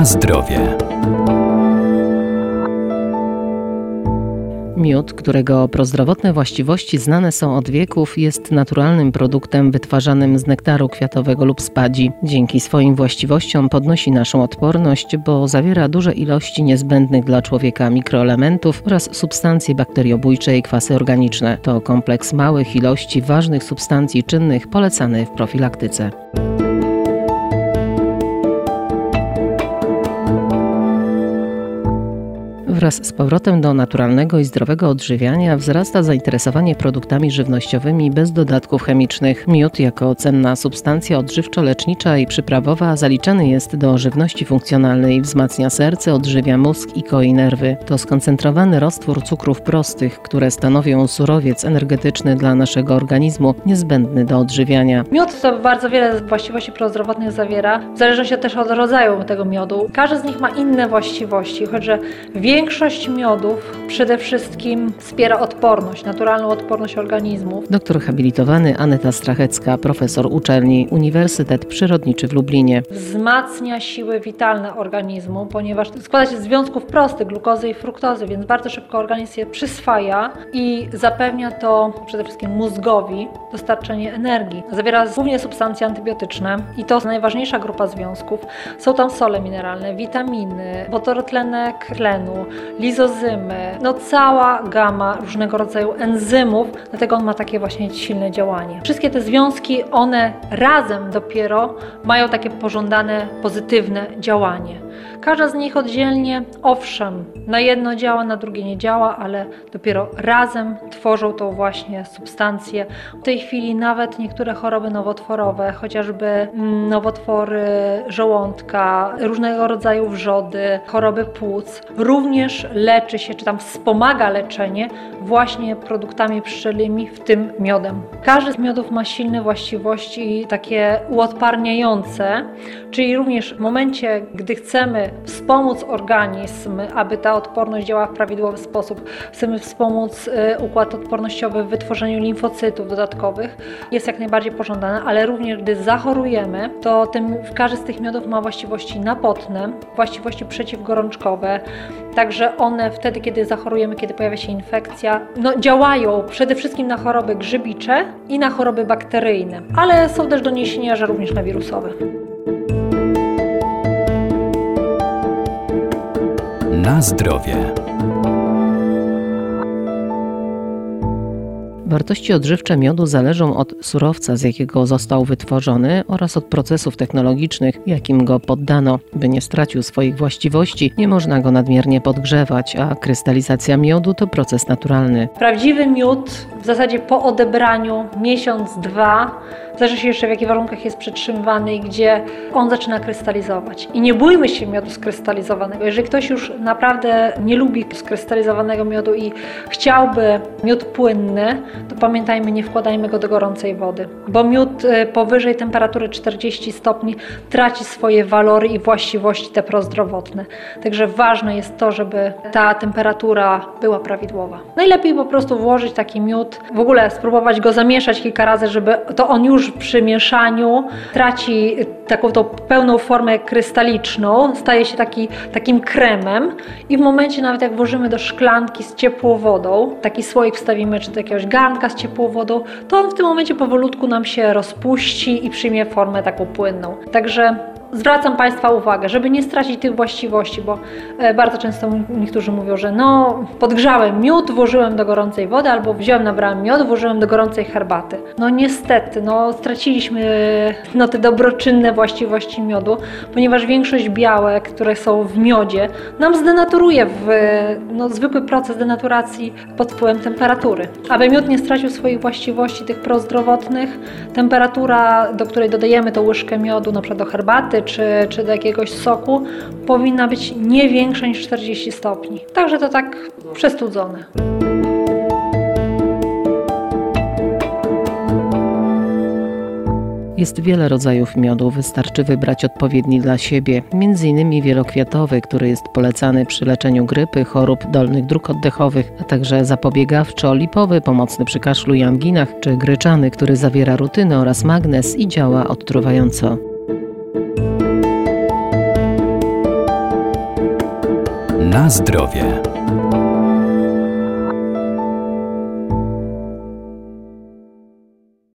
Na zdrowie. Miód, którego prozdrowotne właściwości znane są od wieków, jest naturalnym produktem wytwarzanym z nektaru kwiatowego lub spadzi. Dzięki swoim właściwościom podnosi naszą odporność, bo zawiera duże ilości niezbędnych dla człowieka mikroelementów oraz substancje bakteriobójcze i kwasy organiczne. To kompleks małych ilości ważnych substancji czynnych polecany w profilaktyce. Wraz z powrotem do naturalnego i zdrowego odżywiania wzrasta zainteresowanie produktami żywnościowymi bez dodatków chemicznych. Miód jako cenna substancja odżywczo-lecznicza i przyprawowa zaliczany jest do żywności funkcjonalnej, wzmacnia serce, odżywia mózg i koi nerwy. To skoncentrowany roztwór cukrów prostych, które stanowią surowiec energetyczny dla naszego organizmu, niezbędny do odżywiania. Miód to bardzo wiele właściwości prozdrowotnych zawiera, w zależności też od rodzaju tego miodu. Każdy z nich ma inne właściwości, choć że większość miodów przede wszystkim wspiera odporność, naturalną odporność organizmu. Doktor habilitowany Aneta Strachecka, profesor uczelni Uniwersytet Przyrodniczy w Lublinie. Wzmacnia siły witalne organizmu, ponieważ składa się z związków prostych, glukozy i fruktozy, więc bardzo szybko organizm je przyswaja i zapewnia to przede wszystkim mózgowi dostarczenie energii. Zawiera głównie substancje antybiotyczne i to najważniejsza grupa związków. Są tam sole mineralne, witaminy, wodorotlenek tlenu, lizozymy, cała gama różnego rodzaju enzymów, dlatego on ma takie właśnie silne działanie. Wszystkie te związki, one razem dopiero mają takie pożądane, pozytywne działanie. Każda z nich oddzielnie, owszem, na jedno działa, na drugie nie działa, ale dopiero razem tworzą tą właśnie substancję. W tej chwili nawet niektóre choroby nowotworowe, chociażby nowotwory żołądka, różnego rodzaju wrzody, choroby płuc, również leczy się, czy tam wspomaga leczenie właśnie produktami pszczelimi, w tym miodem. Każdy z miodów ma silne właściwości takie uodparniające, czyli również w momencie, gdy chcemy wspomóc organizm, aby ta odporność działała w prawidłowy sposób, chcemy wspomóc układ odpornościowy w wytworzeniu limfocytów dodatkowych, jest jak najbardziej pożądane, ale również gdy zachorujemy, to każdy z tych miodów ma właściwości napotne, właściwości przeciwgorączkowe, także one wtedy, kiedy zachorujemy, kiedy pojawia się infekcja, działają przede wszystkim na choroby grzybicze i na choroby bakteryjne, ale są też doniesienia, że również na wirusowe. Na zdrowie. Wartości odżywcze miodu zależą od surowca, z jakiego został wytworzony, oraz od procesów technologicznych, jakim go poddano. By nie stracił swoich właściwości, nie można go nadmiernie podgrzewać, a krystalizacja miodu to proces naturalny. Prawdziwy miód w zasadzie po odebraniu miesiąc, dwa, zależy się jeszcze w jakich warunkach jest przetrzymywany i gdzie on zaczyna krystalizować. I nie bójmy się miodu skrystalizowanego. Jeżeli ktoś już naprawdę nie lubi skrystalizowanego miodu i chciałby miód płynny, to pamiętajmy, nie wkładajmy go do gorącej wody, bo miód powyżej temperatury 40 stopni traci swoje walory i właściwości te prozdrowotne. Także ważne jest to, żeby ta temperatura była prawidłowa. Najlepiej po prostu włożyć taki miód, w ogóle spróbować go zamieszać kilka razy, żeby to on już przy mieszaniu traci taką tą pełną formę krystaliczną, staje się takim kremem i w momencie nawet jak włożymy do szklanki z ciepłą wodą, taki słoik wstawimy czy do jakiegoś garnka z ciepłą wodą, to on w tym momencie powolutku nam się rozpuści i przyjmie formę taką płynną. Także zwracam Państwa uwagę, żeby nie stracić tych właściwości, bo bardzo często niektórzy mówią, że podgrzałem miód, włożyłem do gorącej wody, albo nabrałem miód, włożyłem do gorącej herbaty. Niestety, straciliśmy te dobroczynne właściwości miodu, ponieważ większość białek, które są w miodzie, nam zdenaturuje zwykły proces denaturacji pod wpływem temperatury. Aby miód nie stracił swoich właściwości tych prozdrowotnych, temperatura, do której dodajemy tą łyżkę miodu, na przykład do herbaty, czy do jakiegoś soku, powinna być nie większa niż 40 stopni. Także to tak przestudzone. Jest wiele rodzajów miodu, wystarczy wybrać odpowiedni dla siebie, m.in. wielokwiatowy, który jest polecany przy leczeniu grypy, chorób dolnych dróg oddechowych, a także zapobiegawczo-lipowy, pomocny przy kaszlu i anginach, czy gryczany, który zawiera rutynę oraz magnez i działa odtruwająco. Na zdrowie.